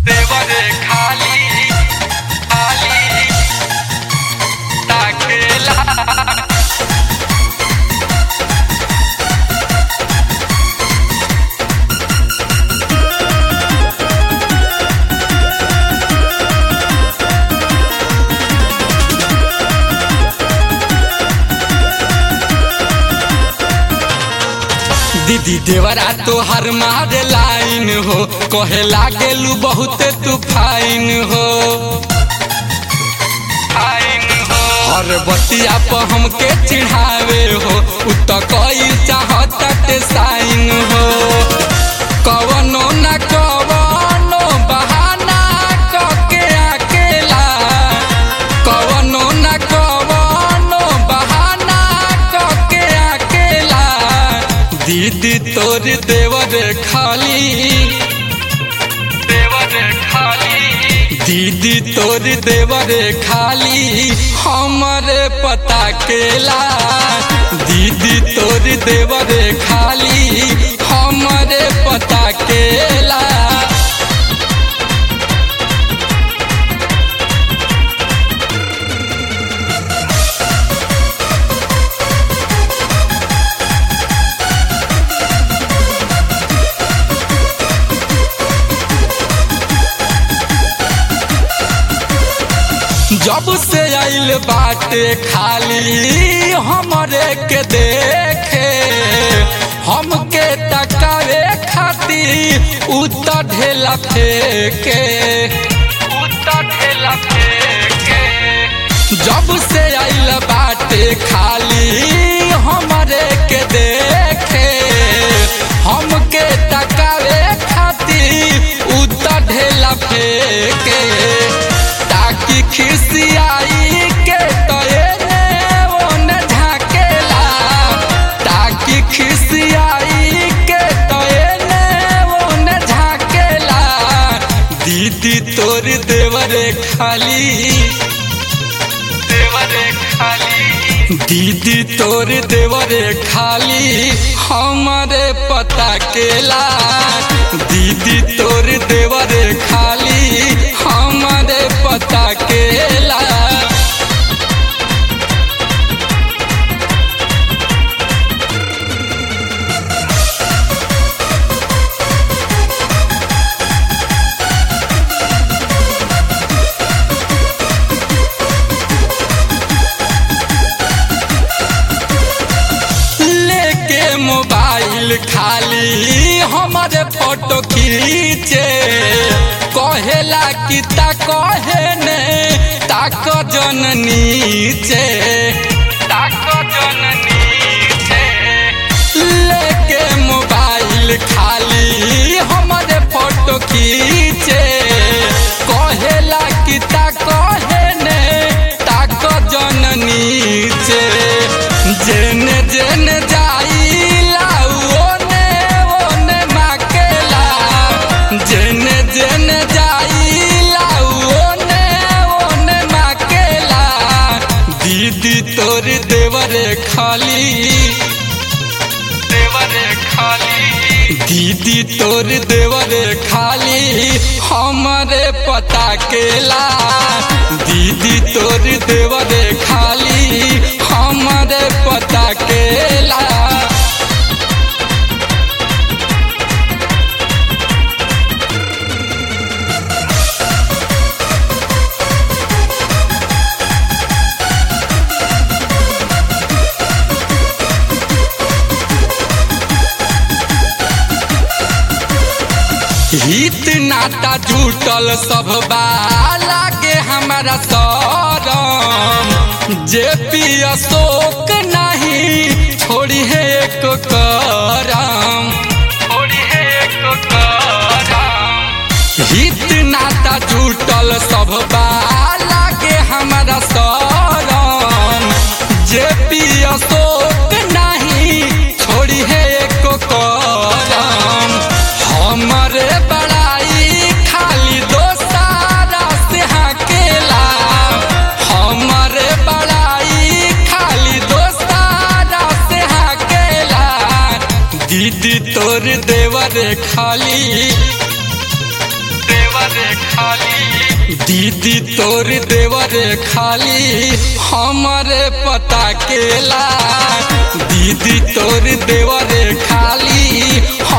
देवरे खाली खाली ताकेला। दीदी देवरा तोहर मारे लाइन हो, कहे लागेलू बहुते तू फाइन हो। हर बतिया पर हमके चिढ़ावे हो, उ तो कई चाहत साइन हो। कवनो न कवनो बहाना कके अकेला, कवनो न कवनो बहाना कके अकेला। दीदी तोर देवरे खाली देवरे खाली, दीदी तोर देवरे खाली हमरे पता केला। दीदी तोर देवरे खाली हमरे पता केला। जब से आइल बाटे खाली हमरे के देखे, हमके टकावे खातिर उतर ढेला फेंके, उतर ढेला फेंके। जब से आइल बाटे खाली हमरे के देखे, हमके टकावे खातिर उतर ढेला फेंके। ताकि खिसियाई के तोने ओने झाकेला, ताकि खिसियाई के तोने ओने झाकेला। दीदी तोर देवरे खाली देवरे खाली, दीदी तोर देवरे खाली हमरे पता केला। दीदी तोर देवरे खाली हमरे पता केला। लेके मोबाइल खाली हमारे फोटो खींचे, कहेला कि कहे ने ताक जन नीचे, ताक जन नीचे। लेके मोबाइल खाली हमारे फोटो खींचे, कहेला कि कहे ने ताक जन नीचे। जेने जेने जाइला ओने ओने माकेला, जेने जेने जाइला ओने ओने माकेला। दीदी तोर देवरे खाली देवरे खाली, दीदी तोर देवरे खाली हमरे पता केला। दीदी तोर देवरे खाली हमरे पता केला। हित नाता जुटल सब लागे हमारा सरम। जे पी अशोक नहीं छोड़ी है एक करम, छोड़ी है एक करम। हित नाता जुटल सब लागे हमारा सरम। जे पी अशोक नहीं छोड़ी है एक करम। हमरे बड़ाई खाली दोस्तारा से हाकेला, हमरे बड़ाई खाली दोस्तारा से हाकेला। दीदी तोर देवरे खाली देवरे दीदी तोर देवरे खाली हमारे पता केला। दीदी तोर देवरे खाली